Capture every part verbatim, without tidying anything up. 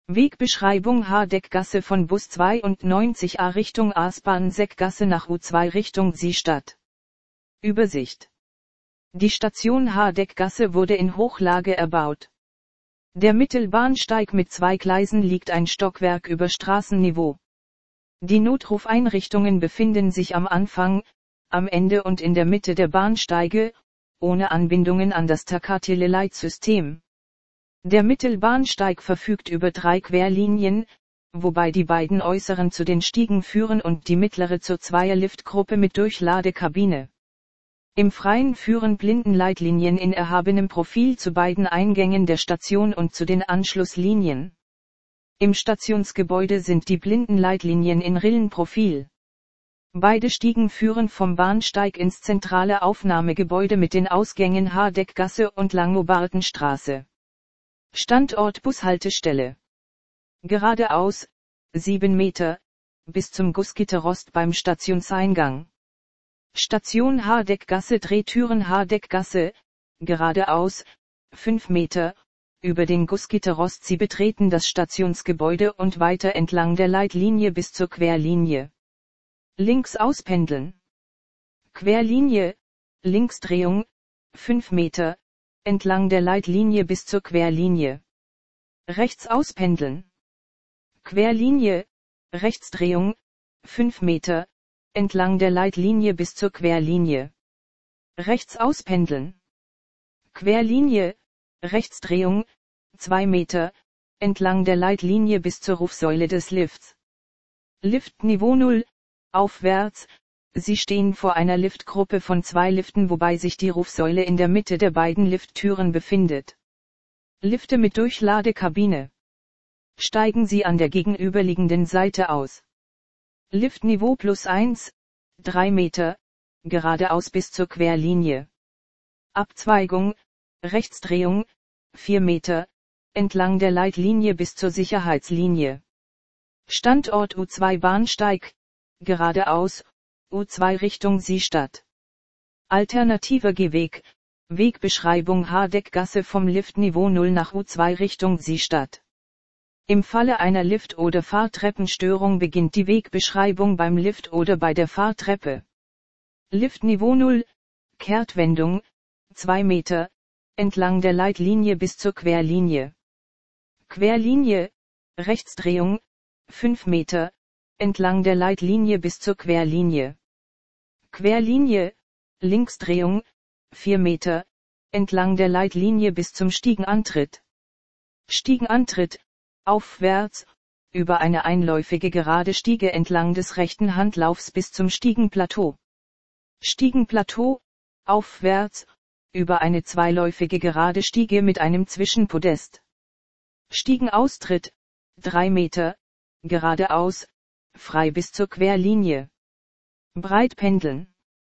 Wegbeschreibung Hardeckgasse von Bus zweiundneunzig A Richtung Aspern-Seckgasse nach U zwei Richtung Siestadt. Übersicht. Die Station Hardeckgasse wurde in Hochlage erbaut. Der Mittelbahnsteig mit zwei Gleisen liegt ein Stockwerk über Straßenniveau. Die Notrufeinrichtungen befinden sich am Anfang, am Ende und in der Mitte der Bahnsteige, ohne Anbindungen an das Takateleleitsystem. Der Mittelbahnsteig verfügt über drei Querlinien, wobei die beiden äußeren zu den Stiegen führen und die mittlere zur Zweierliftgruppe mit Durchladekabine. Im Freien führen Blindenleitlinien in erhabenem Profil zu beiden Eingängen der Station und zu den Anschlusslinien. Im Stationsgebäude sind die Blindenleitlinien in Rillenprofil. Beide Stiegen führen vom Bahnsteig ins zentrale Aufnahmegebäude mit den Ausgängen Hardeckgasse und Langobardenstraße. Standort Bushaltestelle. Geradeaus, sieben Meter, bis zum Gussgitterrost beim Stationseingang. Station Hardeckgasse Drehtüren Hardeckgasse, geradeaus, fünf Meter, über den Gussgitterrost. Sie betreten das Stationsgebäude und weiter entlang der Leitlinie bis zur Querlinie. Links auspendeln. Querlinie, Linksdrehung, fünf Meter, entlang der Leitlinie bis zur Querlinie. Rechts auspendeln. Querlinie, Rechtsdrehung, fünf Meter, entlang der Leitlinie bis zur Querlinie. Rechts auspendeln. Querlinie, Rechtsdrehung, zwei Meter, entlang der Leitlinie bis zur Rufsäule des Lifts. Liftniveau null, aufwärts. Sie stehen vor einer Liftgruppe von zwei Liften, wobei sich die Rufsäule in der Mitte der beiden Lifttüren befindet. Lifte mit Durchladekabine. Steigen Sie an der gegenüberliegenden Seite aus. Liftniveau plus eins, drei Meter, geradeaus bis zur Querlinie. Abzweigung, Rechtsdrehung, vier Meter, entlang der Leitlinie bis zur Sicherheitslinie. Standort U zwei Bahnsteig, geradeaus, U zwei Richtung Siestadt. Alternativer Gehweg, Wegbeschreibung Hardeckgasse vom Liftniveau null nach U zwei Richtung Siestadt. Im Falle einer Lift- oder Fahrtreppenstörung beginnt die Wegbeschreibung beim Lift oder bei der Fahrtreppe. Liftniveau null, Kehrtwendung, zwei Meter, entlang der Leitlinie bis zur Querlinie. Querlinie, Rechtsdrehung, fünf Meter, entlang der Leitlinie bis zur Querlinie. Querlinie, Linksdrehung, vier Meter, entlang der Leitlinie bis zum Stiegenantritt. Stiegenantritt, aufwärts, über eine einläufige gerade Stiege entlang des rechten Handlaufs bis zum Stiegenplateau. Stiegenplateau, aufwärts, über eine zweiläufige gerade Stiege mit einem Zwischenpodest. Stiegenaustritt, drei Meter, geradeaus, frei bis zur Querlinie. Breitpendeln.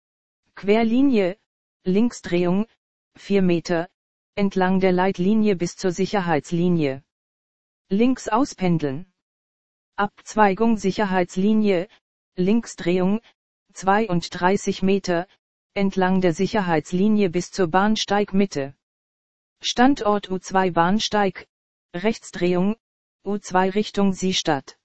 Querlinie, Linksdrehung, vier Meter, entlang der Leitlinie bis zur Sicherheitslinie. Links auspendeln. Abzweigung Sicherheitslinie, Linksdrehung, zweiunddreißig Meter, entlang der Sicherheitslinie bis zur Bahnsteigmitte. Standort U zwei Bahnsteig, Rechtsdrehung, U zwei Richtung Siestadt.